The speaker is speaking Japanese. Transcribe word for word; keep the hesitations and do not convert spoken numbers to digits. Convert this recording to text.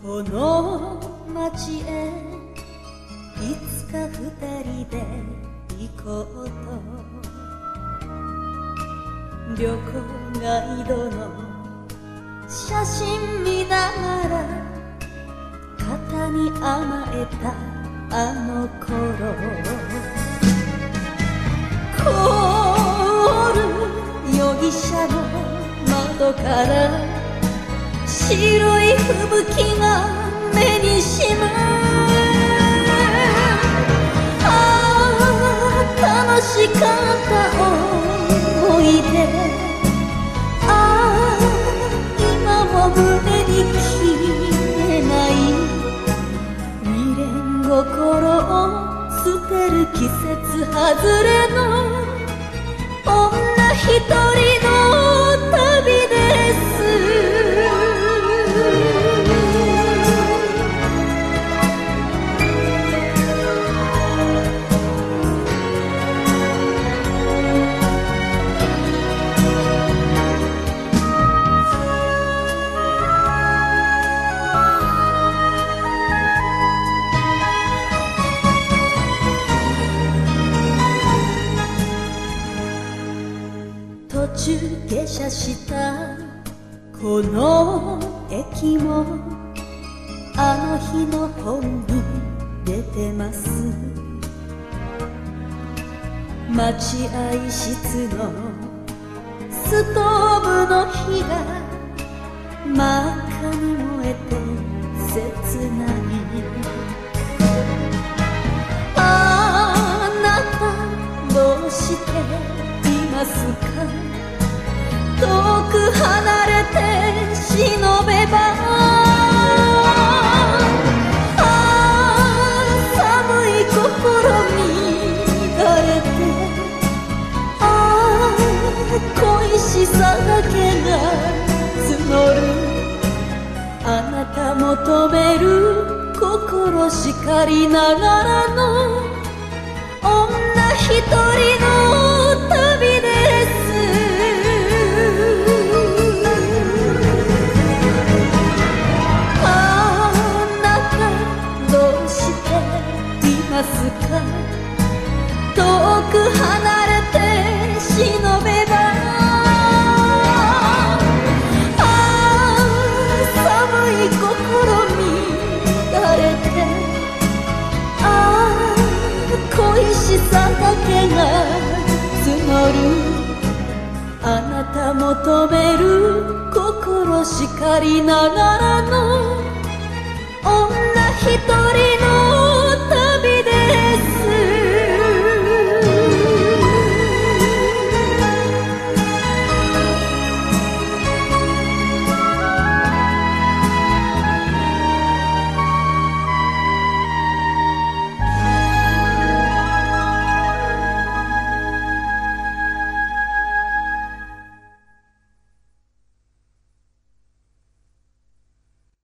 この街へいつか二人で行こうと、旅行ガイドの写真見ながら肩に甘えたあの頃、凍る容疑者の窓から白い吹雪が目にしむ。ああ楽しかった思い出、ああ今も胸に消えない未練心を捨てる季節外れの女一人の旅です。途中下車したこの駅もあの日の本に出てます。待合室のストーブの火が真っ赤に燃えて切ない。あなたどうしていますか、遠く離れて忍べば。ああ寒い心乱れて、ああ恋しさだけが募る。あなた求める心叱りながらの女一人の旅です。遠く離れて忍べば。ああ寒い心乱れて、ああ恋しさだけが募る。あなた求める心叱りながらの女一人の